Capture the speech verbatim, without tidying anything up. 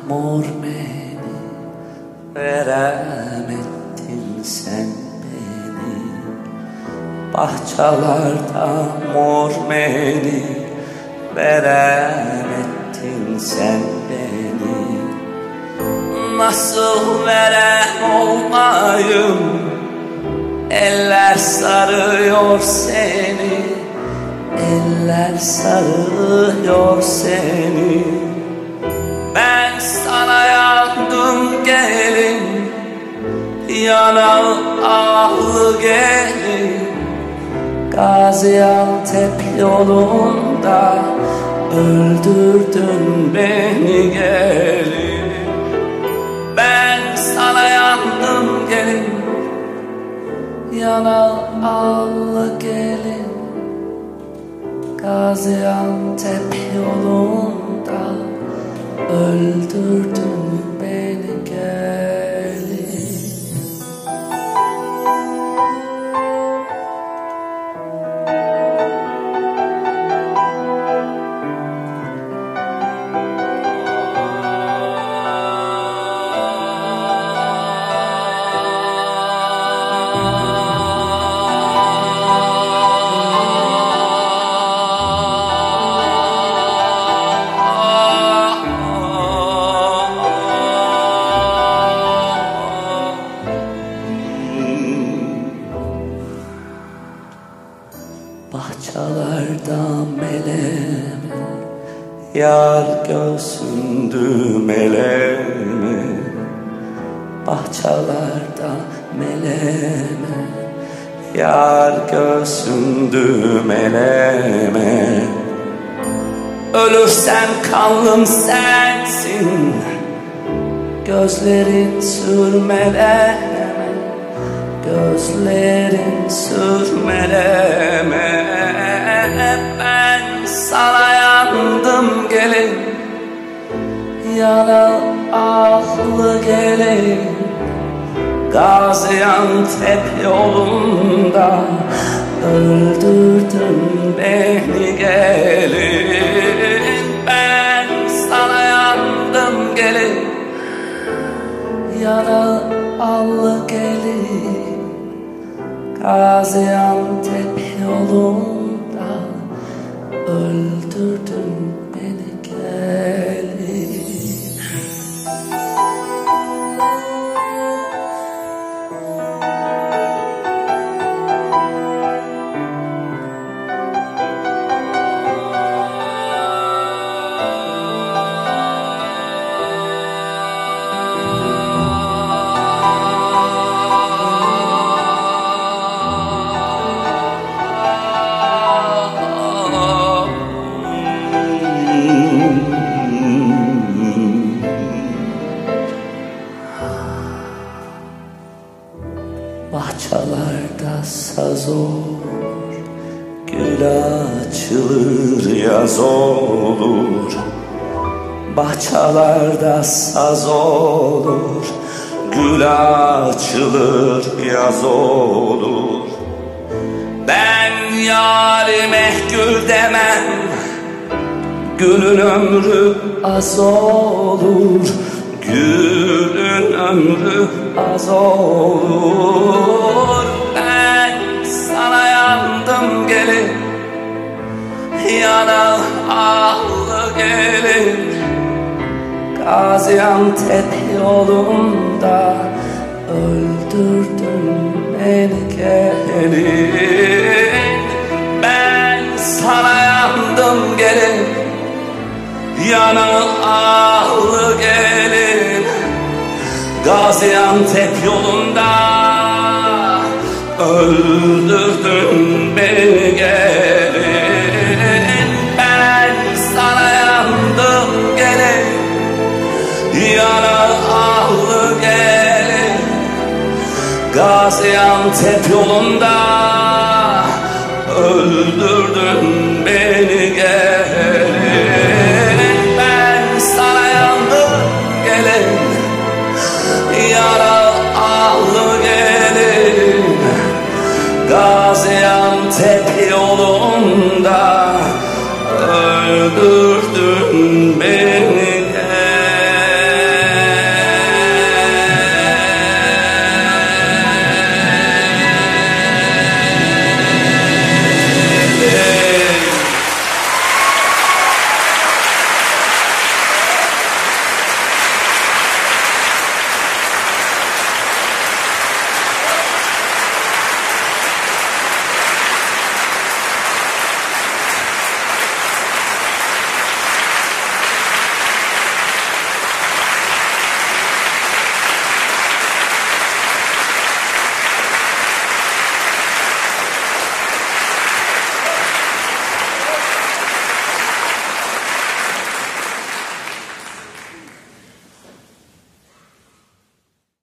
beni, verem ettin sen beni. Bahçalarda mor beni, verem ettin sen beni. Nasıl verem olmayım, eller sarıyor seni, eller sarıyor seni. Ben sana yandım gelin, yana ahlı gelin. Gaziantep yolunda öldürdün beni gelin. Ben sana yandım gelin, yana ahlı gelin. Gaziantep yolunda öldürdün beni gelin. Bahçalarda meleme, yar göğsündü meleme. Bahçalarda meleme, yar göğsündü meleme. Ölürsem kanlım sensin, gözlerin sürmeleme, gözlerin sürmeleme. Ben sana yandım gelin, yana ahlı gelin. Gaziantep yolunda öldürdün beni gelin. Ben sana yandım gelin, yana ahlı gelin. Gaziantep yolunda öldürdün beni gelin. Bahçalarda saz olur, gül açılır yaz olur. Bahçalarda saz olur, gül açılır yaz olur. Ben yarime gül demem, gülün ömrü az olur. Gülün ömrü az olur. Ben sana yandım gelin, yana ahlı gelin. Gaziantep yolunda öldürdün beni gelin. Ben sana yandım gelin, yana ahlı gelin. Gaziantep yolunda öldürdün beni gelin. Ben sana yandım gelin, yana ahlı gelin. Gaziantep yolunda öldürdün beni gelin. Ben sana yandım gelin, yana ahlı gelin. Gaziantep yolunda öldürdün beni.